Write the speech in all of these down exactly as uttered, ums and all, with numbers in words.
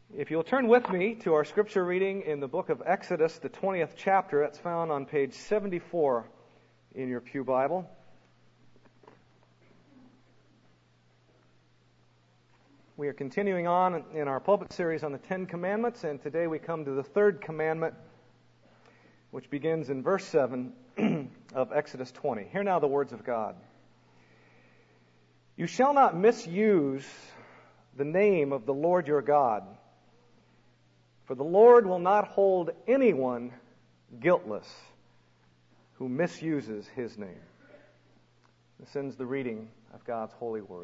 If you'll turn with me to our scripture reading in the book of Exodus, the twentieth chapter, that's found on page seventy-four in your pew Bible. We are continuing on in our pulpit series on the Ten Commandments, and today we come to the third commandment, which begins in verse seven of Exodus twenty. Hear now the words of God. You shall not misuse the name of the Lord your God, for the Lord will not hold anyone guiltless who misuses His name. This ends the reading of God's holy word.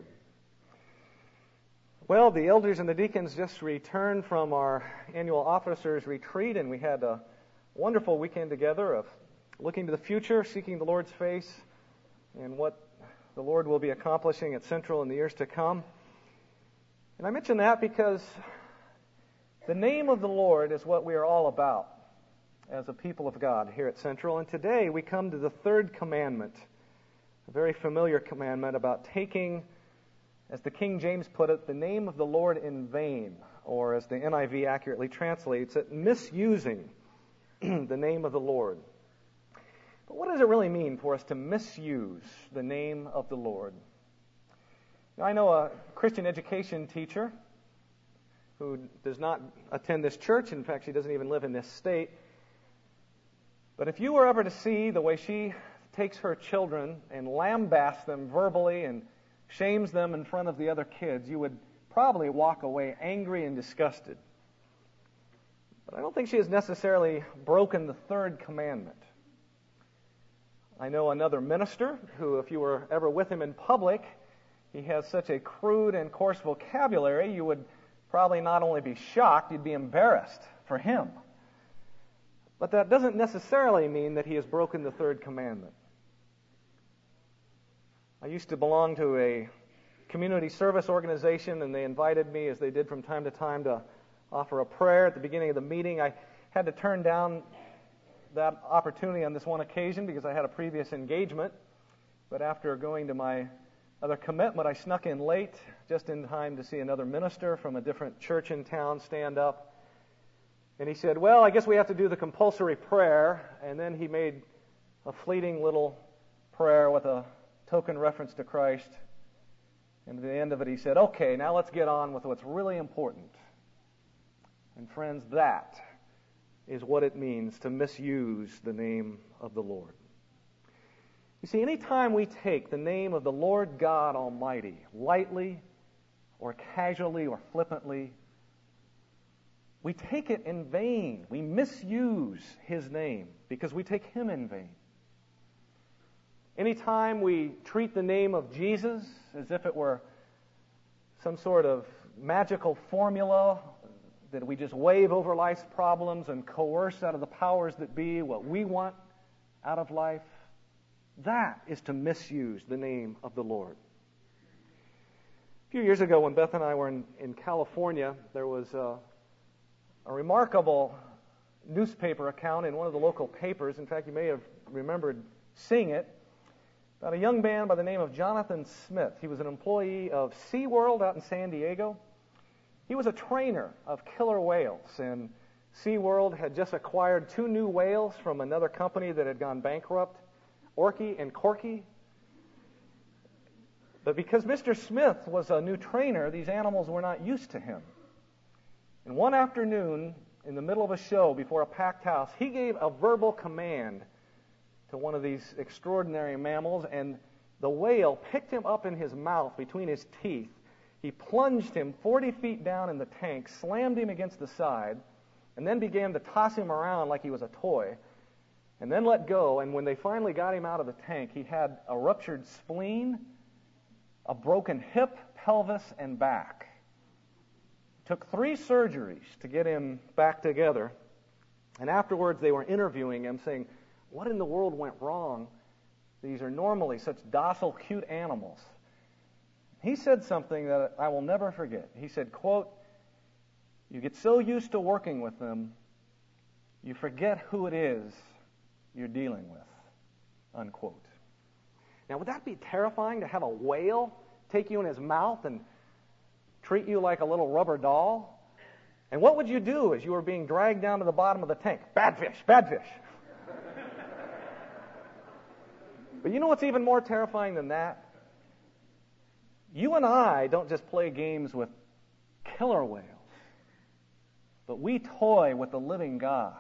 Well, the elders and the deacons just returned from our annual officers' retreat, and we had a wonderful weekend together of looking to the future, seeking the Lord's face, and what the Lord will be accomplishing at Central in the years to come. And I mention that because the name of the Lord is what we are all about as a people of God here at Central. And today we come to the third commandment, a very familiar commandment about taking, as the King James put it, the name of the Lord in vain, or as the N I V accurately translates it, misusing the name of the Lord. But what does it really mean for us to misuse the name of the Lord? Now, I know a Christian education teacher who does not attend this church. In fact, she doesn't even live in this state. But if you were ever to see the way she takes her children and lambasts them verbally and shames them in front of the other kids, you would probably walk away angry and disgusted. But I don't think she has necessarily broken the third commandment. I know another minister who, if you were ever with him in public, he has such a crude and coarse vocabulary, you would probably not only be shocked, you'd be embarrassed for him. But that doesn't necessarily mean that he has broken the third commandment. I used to belong to a community service organization, and they invited me, as they did from time to time, to offer a prayer at the beginning of the meeting. I had to turn down that opportunity on this one occasion because I had a previous engagement. But after going to my other commitment, I snuck in late, just in time to see another minister from a different church in town stand up. And he said, well, I guess we have to do the compulsory prayer. And then he made a fleeting little prayer with a token reference to Christ. And at the end of it, he said, okay, now let's get on with what's really important. And friends, that is what it means to misuse the name of the Lord. You see, anytime we take the name of the Lord God Almighty lightly or casually or flippantly, we take it in vain. We misuse His name because we take Him in vain. Anytime we treat the name of Jesus as if it were some sort of magical formula that we just wave over life's problems and coerce out of the powers that be what we want out of life, that is to misuse the name of the Lord. A few years ago when Beth and I were in, in California, there was a, a remarkable newspaper account in one of the local papers. In fact, you may have remembered seeing it, about a young man by the name of Jonathan Smith. He was an employee of SeaWorld out in San Diego. He was a trainer of killer whales, and SeaWorld had just acquired two new whales from another company that had gone bankrupt, Orky and Corky. But because Mister Smith was a new trainer, these animals were not used to him. And one afternoon, in the middle of a show before a packed house, he gave a verbal command to one of these extraordinary mammals, and the whale picked him up in his mouth between his teeth. He plunged him forty feet down in the tank, slammed him against the side, and then began to toss him around like he was a toy, and then let go. And when they finally got him out of the tank, he had a ruptured spleen, a broken hip, pelvis, and back. It took three surgeries to get him back together. And afterwards, they were interviewing him, saying, what in the world went wrong? These are normally such docile, cute animals. He said something that I will never forget. He said, quote, you get so used to working with them, you forget who it is you're dealing with, unquote. Now, would that be terrifying to have a whale take you in his mouth and treat you like a little rubber doll? And what would you do as you were being dragged down to the bottom of the tank? Bad fish, bad fish. But you know what's even more terrifying than that? You and I don't just play games with killer whales, but we toy with the living God.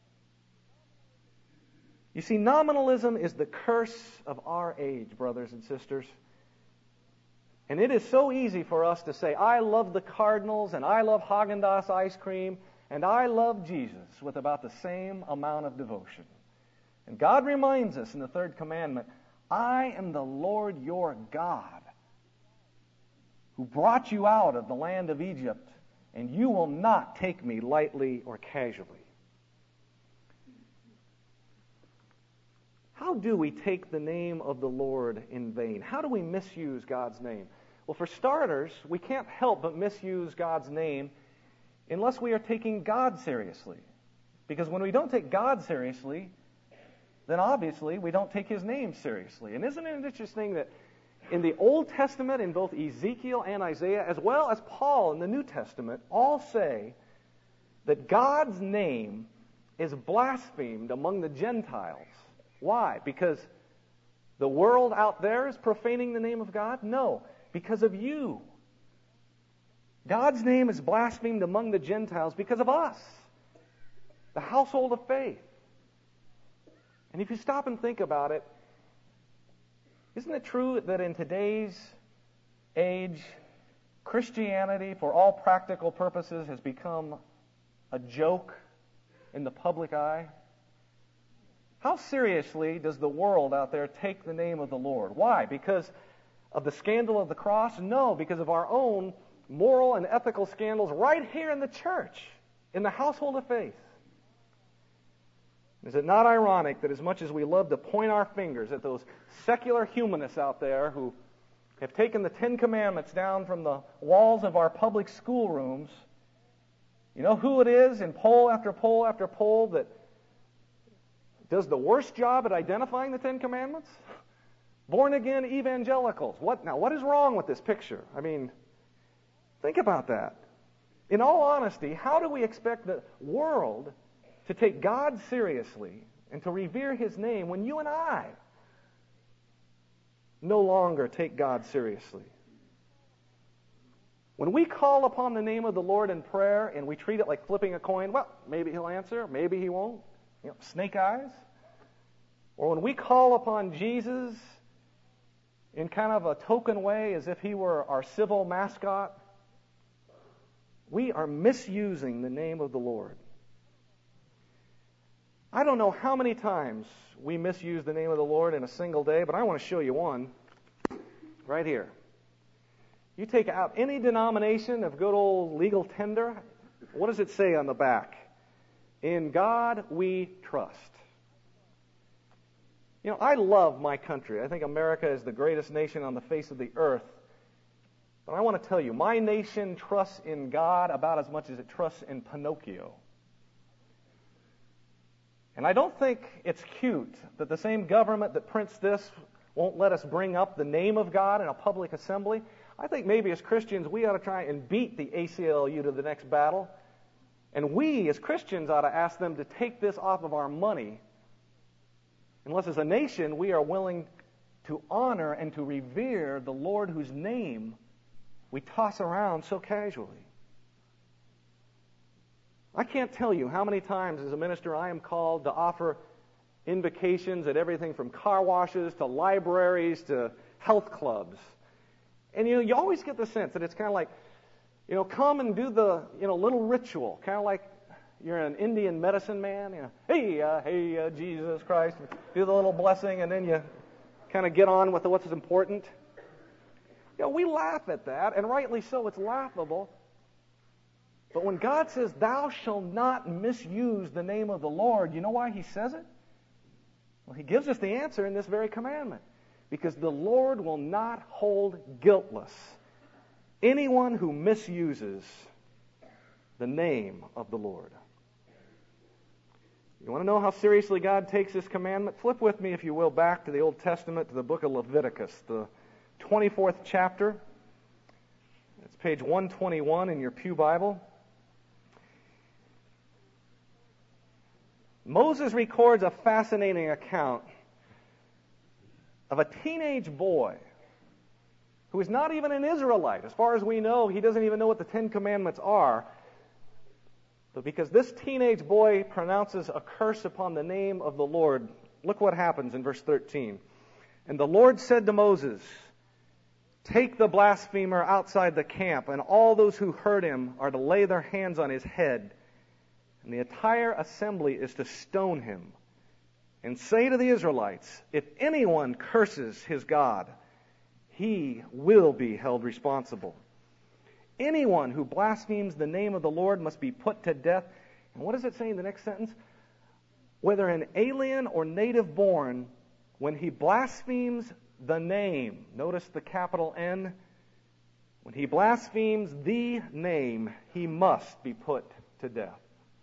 You see, nominalism is the curse of our age, brothers and sisters. And it is so easy for us to say, I love the Cardinals, and I love Haagen-Dazs ice cream, and I love Jesus with about the same amount of devotion. And God reminds us in the third commandment, I am the Lord your God, who brought you out of the land of Egypt, and you will not take me lightly or casually. How do we take the name of the Lord in vain? How do we misuse God's name? Well, for starters, we can't help but misuse God's name unless we are taking God seriously. Because when we don't take God seriously, then obviously we don't take His name seriously. And isn't it interesting that in the Old Testament, in both Ezekiel and Isaiah, as well as Paul in the New Testament, all say that God's name is blasphemed among the Gentiles. Why? Because the world out there is profaning the name of God? No, because of you. God's name is blasphemed among the Gentiles because of us, the household of faith. And if you stop and think about it, isn't it true that in today's age, Christianity, for all practical purposes, has become a joke in the public eye? How seriously does the world out there take the name of the Lord? Why? Because of the scandal of the cross? No, because of our own moral and ethical scandals right here in the church, in the household of faith. Is it not ironic that as much as we love to point our fingers at those secular humanists out there who have taken the Ten Commandments down from the walls of our public schoolrooms, you know who it is in poll after poll after poll that does the worst job at identifying the Ten Commandments? Born-again evangelicals. What now? What is wrong with this picture? I mean, think about that. In all honesty, how do we expect the world to take God seriously and to revere His name when you and I no longer take God seriously? When we call upon the name of the Lord in prayer and we treat it like flipping a coin, well, maybe He'll answer, maybe He won't. You know, snake eyes. Or when we call upon Jesus in kind of a token way as if He were our civil mascot, we are misusing the name of the Lord. I don't know how many times we misuse the name of the Lord in a single day, but I want to show you one right here. You take out any denomination of good old legal tender, what does it say on the back? In God we trust. You know, I love my country. I think America is the greatest nation on the face of the earth. But I want to tell you, my nation trusts in God about as much as it trusts in Pinocchio. And I don't think it's cute that the same government that prints this won't let us bring up the name of God in a public assembly. I think maybe as Christians we ought to try and beat the A C L U to the next battle. And we, as Christians, ought to ask them to take this off of our money, unless as a nation we are willing to honor and to revere the Lord whose name we toss around so casually. I can't tell you how many times as a minister I am called to offer invocations at everything from car washes to libraries to health clubs. And you know, you always get the sense that it's kind of like, you know, come and do the, you know, little ritual, kind of like you're an Indian medicine man, you know, hey, uh, hey, uh, Jesus Christ, do the little blessing, and then you kind of get on with what's important. You know, we laugh at that, and rightly so, it's laughable. But when God says, thou shalt not misuse the name of the Lord, you know why He says it? Well, He gives us the answer in this very commandment. Because the Lord will not hold guiltless anyone who misuses the name of the Lord. You want to know how seriously God takes this commandment? Flip with me, if you will, back to the Old Testament, to the book of Leviticus, the twenty-fourth chapter. It's page one twenty-one in your pew Bible. Moses records a fascinating account of a teenage boy who is not even an Israelite. As far as we know, he doesn't even know what the Ten Commandments are. But because this teenage boy pronounces a curse upon the name of the Lord, look what happens in verse thirteen. And the Lord said to Moses, "Take the blasphemer outside the camp, and all those who heard him are to lay their hands on his head, and the entire assembly is to stone him. And say to the Israelites, if anyone curses his God, he will be held responsible. Anyone who blasphemes the name of the Lord must be put to death." And what does it say in the next sentence? "Whether an alien or native born, when he blasphemes the name," notice the capital N, "when he blasphemes the name, he must be put to death."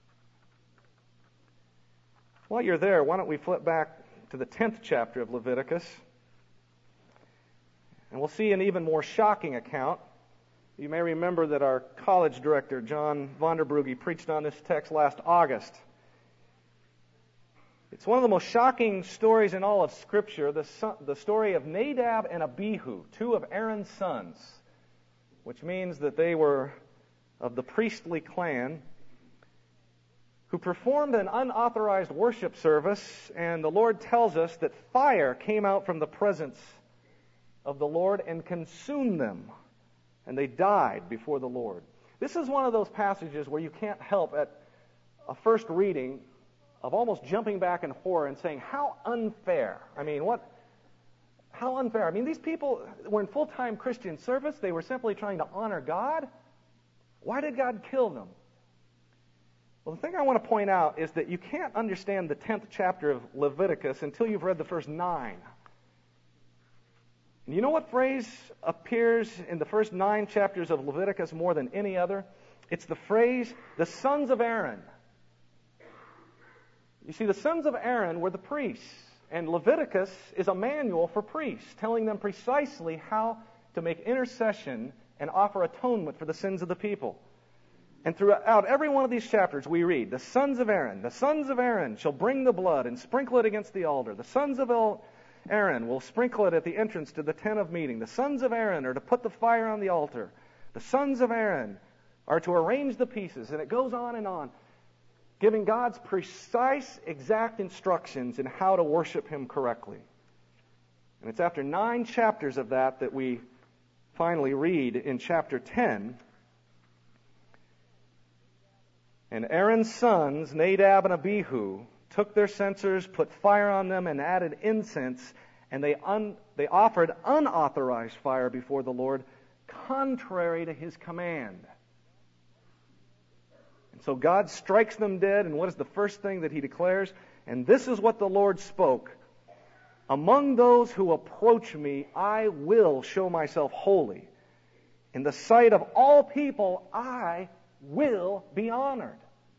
While you're there, why don't we flip back to the tenth chapter of Leviticus, and we'll see an even more shocking account. You may remember that our college director, John Vonderbrugge, preached on this text last August. It's one of the most shocking stories in all of Scripture, the, son, the story of Nadab and Abihu, two of Aaron's sons, which means that they were of the priestly clan, who performed an unauthorized worship service, and the Lord tells us that fire came out from the presence of the Lord and consumed them, and they died before the Lord. This is one of those passages where you can't help at a first reading of almost jumping back in horror and saying, how unfair. I mean, what? How unfair. I mean, these people were in full-time Christian service. They were simply trying to honor God. Why did God kill them? Well, the thing I want to point out is that you can't understand the tenth chapter of Leviticus until you've read the first nine. And you know what phrase appears in the first nine chapters of Leviticus more than any other? It's the phrase, the sons of Aaron. You see, the sons of Aaron were the priests, and Leviticus is a manual for priests, telling them precisely how to make intercession and offer atonement for the sins of the people. And throughout every one of these chapters we read, the sons of Aaron, the sons of Aaron shall bring the blood and sprinkle it against the altar. The sons of Aaron will sprinkle it at the entrance to the tent of meeting. The sons of Aaron are to put the fire on the altar. The sons of Aaron are to arrange the pieces. And it goes on and on, giving God's precise, exact instructions in how to worship Him correctly. And it's after nine chapters of that that we finally read in chapter ten, "And Aaron's sons, Nadab and Abihu, took their censers, put fire on them, and added incense, and they un- they offered unauthorized fire before the Lord, contrary to His command." And so God strikes them dead, and what is the first thing that He declares? "And this is what the Lord spoke. Among those who approach me, I will show myself holy. In the sight of all people, I will be honored."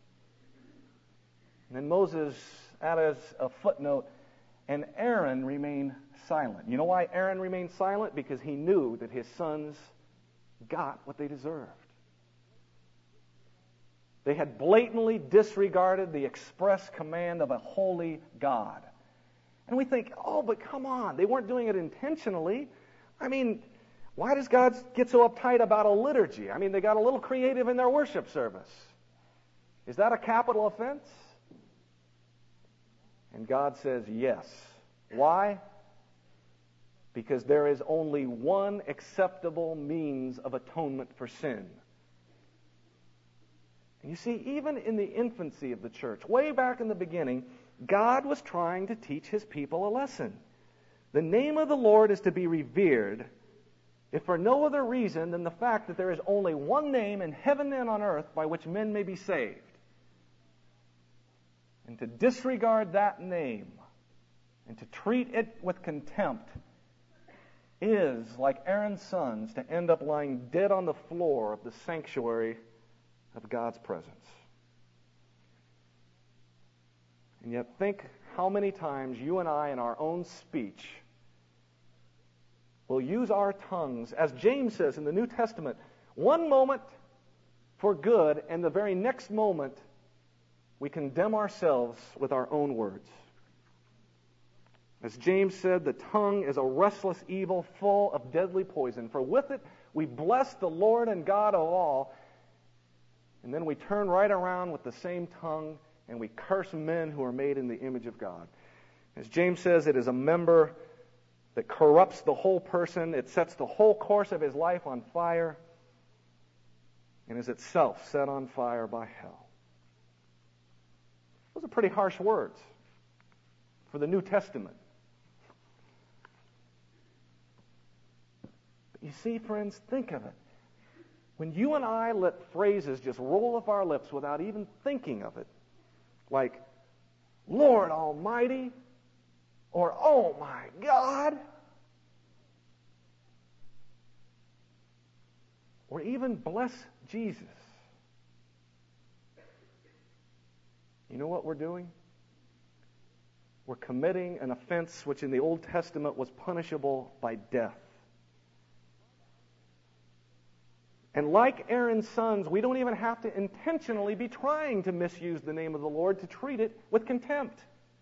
And then Moses added a footnote, "And Aaron remained silent." You know why Aaron remained silent? Because he knew that his sons got what they deserved. They had blatantly disregarded the express command of a holy God. And we think, oh, but come on, they weren't doing it intentionally. I mean, why does God get so uptight about a liturgy? I mean, they got a little creative in their worship service. Is that a capital offense? And God says yes. Why? Because there is only one acceptable means of atonement for sin. And you see, even in the infancy of the church, way back in the beginning, God was trying to teach His people a lesson. The name of the Lord is to be revered, if for no other reason than the fact that there is only one name in heaven and on earth by which men may be saved. And to disregard that name and to treat it with contempt is, like Aaron's sons, to end up lying dead on the floor of the sanctuary of God's presence. And yet think how many times you and I in our own speech will use our tongues, as James says in the New Testament, one moment for good and the very next moment we condemn ourselves with our own words. As James said, the tongue is a restless evil full of deadly poison, for with it we bless the Lord and God of all, and then we turn right around with the same tongue and we curse men who are made in the image of God. As James says, it is a member that corrupts the whole person. It sets the whole course of his life on fire and is itself set on fire by hell. Those are pretty harsh words for the New Testament. But you see, friends, think of it. When you and I let phrases just roll off our lips without even thinking of it, like, Lord Almighty, or oh my God, or even bless Jesus, you know what we're doing? We're committing an offense which in the Old Testament was punishable by death. And like Aaron's sons, we don't even have to intentionally be trying to misuse the name of the Lord to treat it with contempt.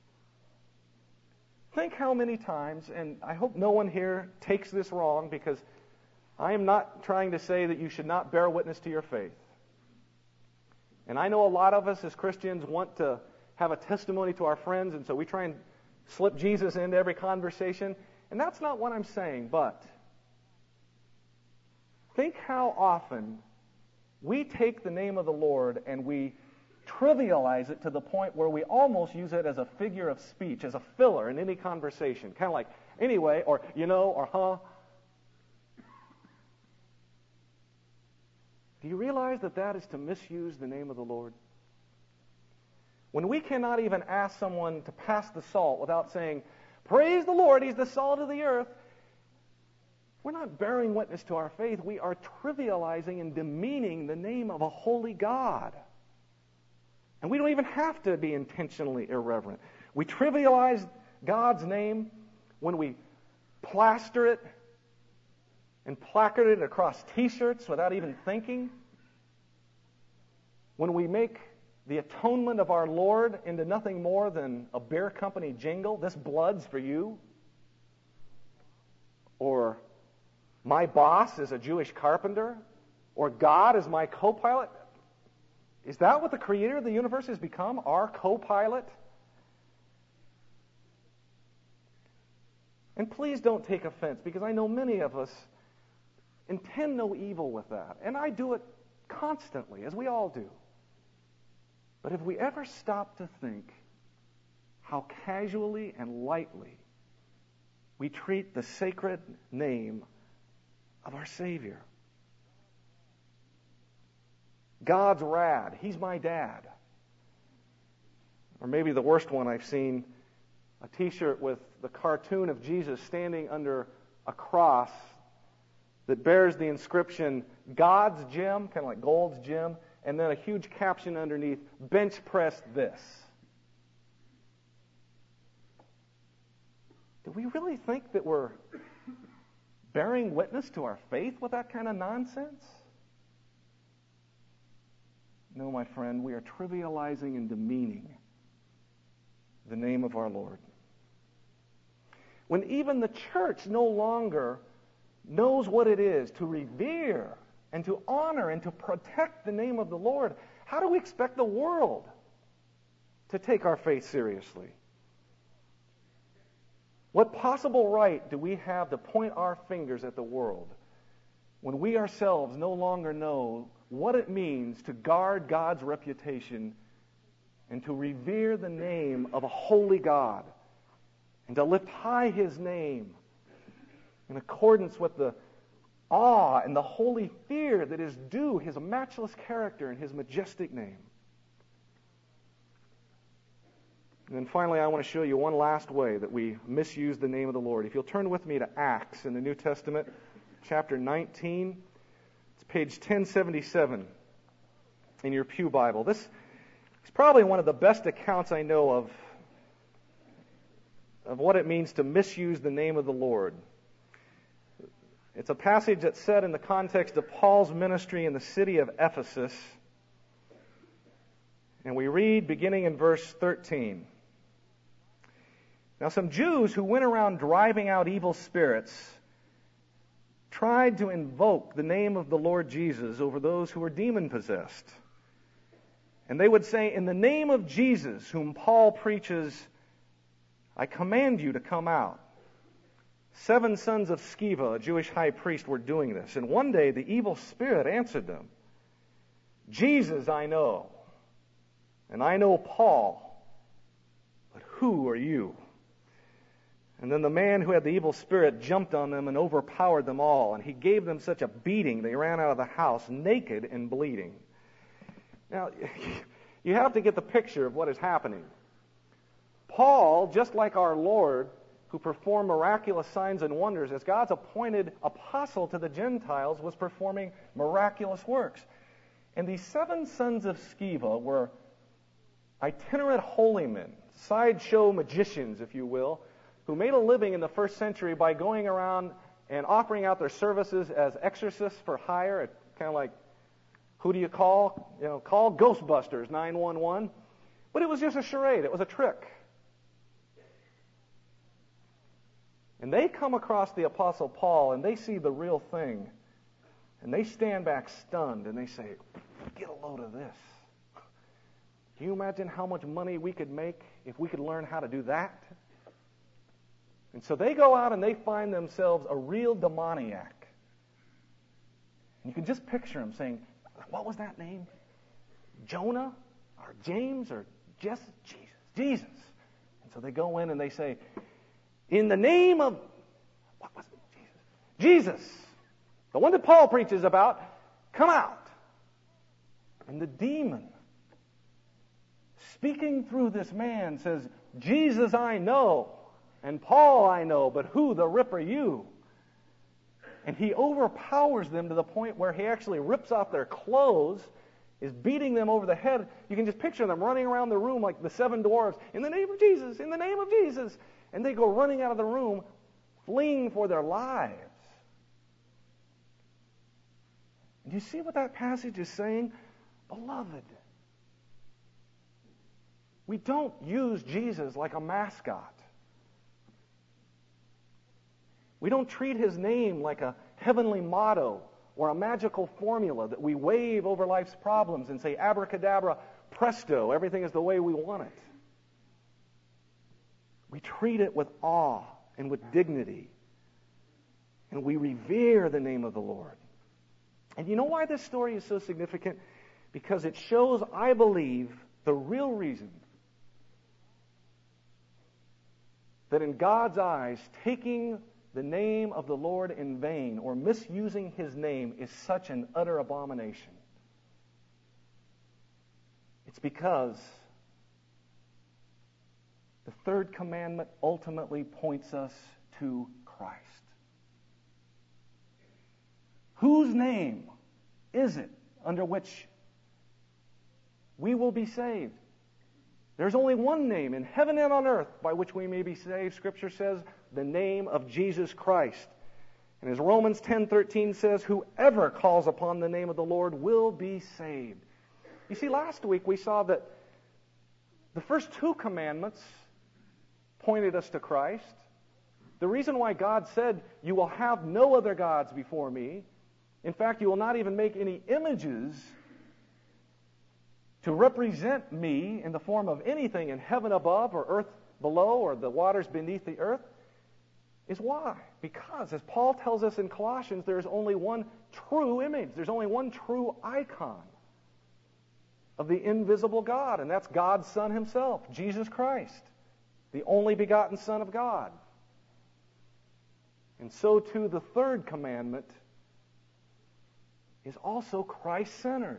Think how many times, and I hope no one here takes this wrong, because I am not trying to say that you should not bear witness to your faith. And I know a lot of us as Christians want to have a testimony to our friends, and so we try and slip Jesus into every conversation. And that's not what I'm saying, but think how often we take the name of the Lord and we trivialize it to the point where we almost use it as a figure of speech, as a filler in any conversation. Kind of like, anyway, or you know, or huh. Do you realize that that is to misuse the name of the Lord? When we cannot even ask someone to pass the salt without saying, praise the Lord, He's the salt of the earth, we're not bearing witness to our faith. We are trivializing and demeaning the name of a holy God. And we don't even have to be intentionally irreverent. We trivialize God's name when we plaster it and placard it across T-shirts without even thinking. When we make the atonement of our Lord into nothing more than a beer company jingle, this blood's for you. Or my boss is a Jewish carpenter, or God is my co-pilot. Is that what the creator of the universe has become, our co-pilot? And please don't take offense, because I know many of us intend no evil with that. And I do it constantly, as we all do. But if we ever stop to think how casually and lightly we treat the sacred name of our Savior. God's rad. He's my dad. Or maybe the worst one I've seen, a T-shirt with the cartoon of Jesus standing under a cross that bears the inscription, God's gym, kind of like Gold's Gym, and then a huge caption underneath, bench press this. Do we really think that we're bearing witness to our faith with that kind of nonsense? No, my friend, we are trivializing and demeaning the name of our Lord. When even the church no longer knows what it is to revere and to honor and to protect the name of the Lord, how do we expect the world to take our faith seriously? What possible right do we have to point our fingers at the world when we ourselves no longer know what it means to guard God's reputation and to revere the name of a holy God and to lift high His name in accordance with the awe and the holy fear that is due His matchless character and His majestic name? And then finally, I want to show you one last way that we misuse the name of the Lord. If you'll turn with me to Acts in the New Testament, chapter nineteen. It's page ten seventy-seven in your Pew Bible. This is probably one of the best accounts I know of of what it means to misuse the name of the Lord. It's a passage that's set in the context of Paul's ministry in the city of Ephesus. And we read beginning in verse thirteen. Now some Jews who went around driving out evil spirits tried to invoke the name of the Lord Jesus over those who were demon-possessed. And they would say, "In the name of Jesus, whom Paul preaches, I command you to come out." Seven sons of Sceva, a Jewish high priest, were doing this. And one day the evil spirit answered them, "Jesus I know, and I know Paul, but who are you?" And then the man who had the evil spirit jumped on them and overpowered them all, and he gave them such a beating they ran out of the house naked and bleeding. Now, you have to get the picture of what is happening. Paul, just like our Lord, who performed miraculous signs and wonders, as God's appointed apostle to the Gentiles, was performing miraculous works. And these seven sons of Sceva were itinerant holy men, sideshow magicians, if you will, who made a living in the first century by going around and offering out their services as exorcists for hire. Kind of like, who do you call? You know, call Ghostbusters, nine one one. But it was just a charade. It was a trick. And they come across the Apostle Paul, and they see the real thing. And they stand back stunned, and they say, "Get a load of this. Can you imagine how much money we could make if we could learn how to do that?" And so they go out and they find themselves a real demoniac. And you can just picture them saying, "What was that name? Jonah? Or James? Or Jess? Jesus. Jesus." And so they go in and they say, "In the name of," what was it? Jesus. Jesus. The one that Paul preaches about, come out. And the demon, speaking through this man, says, "Jesus I know, and Paul I know, but who the rip are you?" And he overpowers them to the point where he actually rips off their clothes, is beating them over the head. You can just picture them running around the room like the seven dwarfs, "In the name of Jesus, in the name of Jesus." And they go running out of the room, fleeing for their lives. Do you see what that passage is saying? Beloved, we don't use Jesus like a mascot. We don't treat his name like a heavenly motto or a magical formula that we wave over life's problems and say, abracadabra, presto, everything is the way we want it. We treat it with awe and with dignity. And we revere the name of the Lord. And you know why this story is so significant? Because it shows, I believe, the real reason that in God's eyes, taking the name of the Lord in vain or misusing his name is such an utter abomination. It's because the third commandment ultimately points us to Christ. Whose name is it under which we will be saved? There's only one name in heaven and on earth by which we may be saved. Scripture says, the name of Jesus Christ. And as Romans ten thirteen says, whoever calls upon the name of the Lord will be saved. You see, last week we saw that the first two commandments pointed us to Christ. The reason why God said, you will have no other gods before me. In fact, you will not even make any images to represent me in the form of anything in heaven above or earth below or the waters beneath the earth, is why? Because, as Paul tells us in Colossians, there is only one true image. There's only one true icon of the invisible God, and that's God's Son himself, Jesus Christ, the only begotten Son of God. And so too the third commandment is also Christ-centered.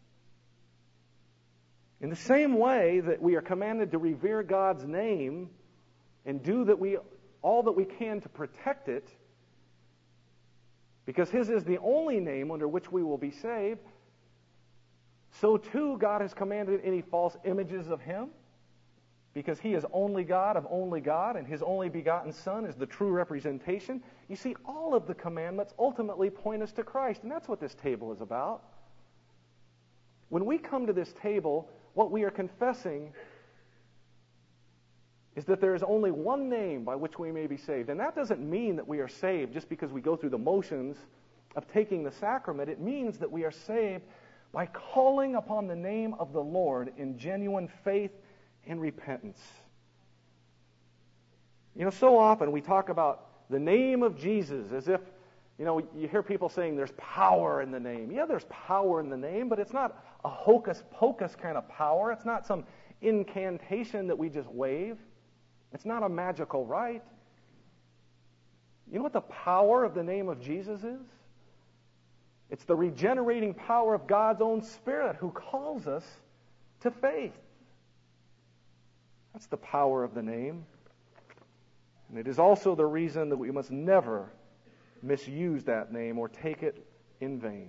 In the same way that we are commanded to revere God's name and do that we all that we can to protect it, because his is the only name under which we will be saved, so too God has commanded any false images of him, because he is only God of only God, and his only begotten Son is the true representation. You see, all of the commandments ultimately point us to Christ, and that's what this table is about. When we come to this table, what we are confessing is that there is only one name by which we may be saved. And that doesn't mean that we are saved just because we go through the motions of taking the sacrament. It means that we are saved by calling upon the name of the Lord in genuine faith and repentance. You know, so often we talk about the name of Jesus as if, you know, you hear people saying there's power in the name. Yeah, there's power in the name, but it's not a hocus-pocus kind of power. It's not some incantation that we just wave. It's not a magical rite. You know what the power of the name of Jesus is? It's the regenerating power of God's own Spirit who calls us to faith. That's the power of the name. And it is also the reason that we must never misuse that name or take it in vain.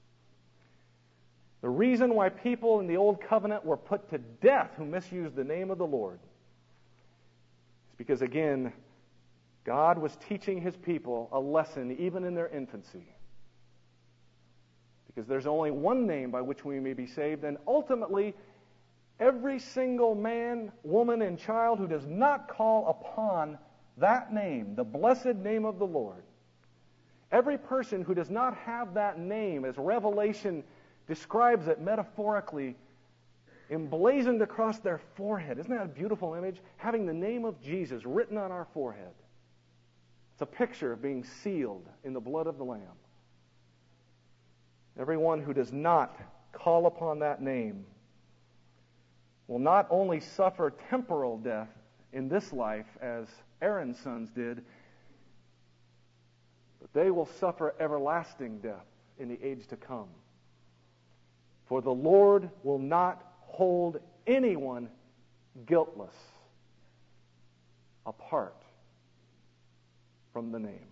The reason why people in the Old Covenant were put to death who misused the name of the Lord is because, again, God was teaching His people a lesson even in their infancy. Because there's only one name by which we may be saved, and ultimately, every single man, woman, and child who does not call upon that name, the blessed name of the Lord, every person who does not have that name, as Revelation describes it metaphorically, emblazoned across their forehead. Isn't that a beautiful image? Having the name of Jesus written on our forehead. It's a picture of being sealed in the blood of the Lamb. Everyone who does not call upon that name will not only suffer temporal death in this life, as Aaron's sons did, but they will suffer everlasting death in the age to come. For the Lord will not hold anyone guiltless apart from the name.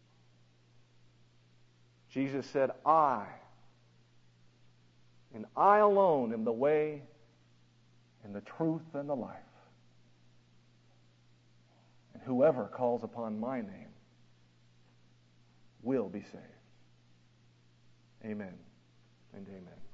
Jesus said, I, and I alone am the way and the truth and the life. And whoever calls upon my name will be saved. Amen and amen.